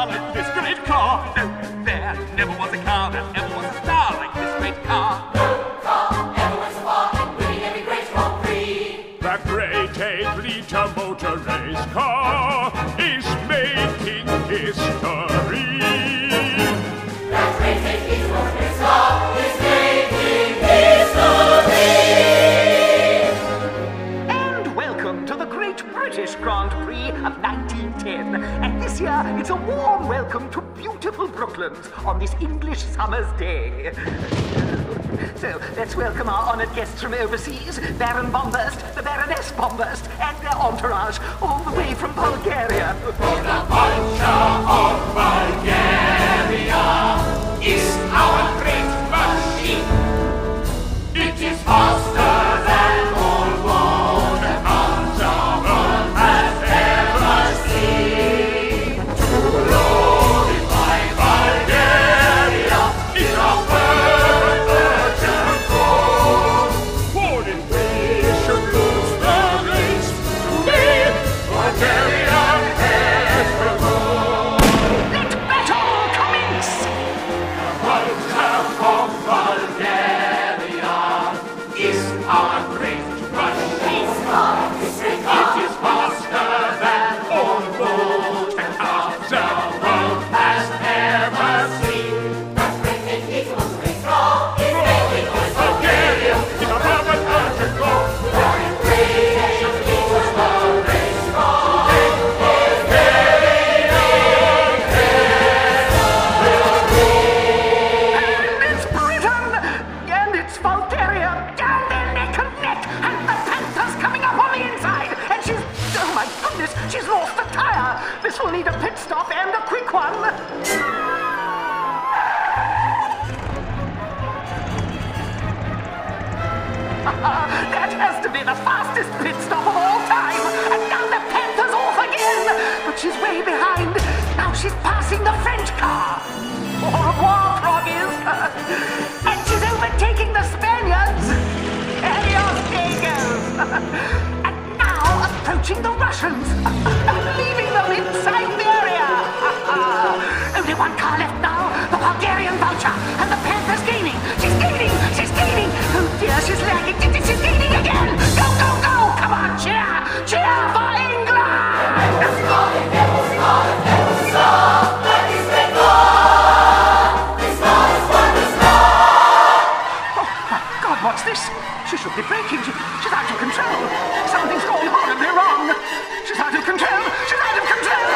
star like this great car. No, there never was a car that ever was a star like this great car. No car ever went so far in winning every great Grand Prix. That great 8-liter motor race car is making history. That great 8-liter motor race car is making history. And welcome to the Great British Grand Prix of 1910. And this year, it's a warm welcome to beautiful Brooklands on this English summer's day. So, let's welcome our honoured guests from overseas, Baron Bombast, the Baroness Bombast, and their entourage, all the way from Bulgaria. Bonaventure of Bulgaria is our great machine. It is faster than all motor cars the world has ever seen. To glorify Bulgaria is our first urgent goal. For if we should lose the race today, Bulgaria has to go. Let battle commence! The World Cup of Bulgaria is our great machine. It is faster than all motor cars the world has ever seen. That great 8-liter motor race car is making history. Bulgaria is a perfect urgent goal. That great 8-liter motor race car And it's Britain! And it's Bulgaria! Down there neck and neck! And the Panther's coming up on the inside! And she's... oh my goodness! She's lost the tyre! This will need a pit stop and a quick one! That has to be the fastest pit stop of all time! And now the Panther's off again! But she's way behind! Now she's passing the French car! Au revoir, Froggies! And she's overtaking the Spaniards! Adios, Dagos! And now approaching the Russians! Leaving them inside the area! Only one car left now! The Bulgarian Vulture! And the Panther's gaining! She's gaining! She's gaining! Oh dear, she's lagging! She's gaining again! Go, go, go! Come on, cheer! Cheer for England! God, what's this? She should be breaking. She's out of control. Something's gone horribly wrong. She's out of control. She's out of control.